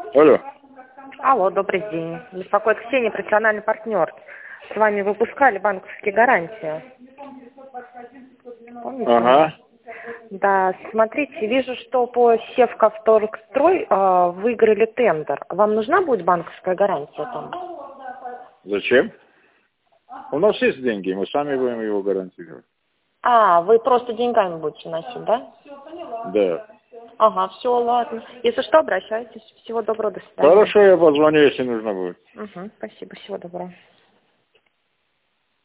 Алло. Алло, добрый день. Беспокоит Ксения, профессиональный партнер. С вами выпускали банковские гарантии. Помните? Ага. Да, смотрите, вижу, что по Севкавторгстрой выиграли тендер. Вам нужна будет банковская гарантия там? Зачем? У нас есть деньги, мы сами будем его гарантировать. А, вы просто деньгами будете носить, да? Да. Ага, все, ладно. Если что, обращайтесь. Всего доброго, до свидания. Хорошо, я позвоню, если нужно будет. Угу, спасибо, всего доброго.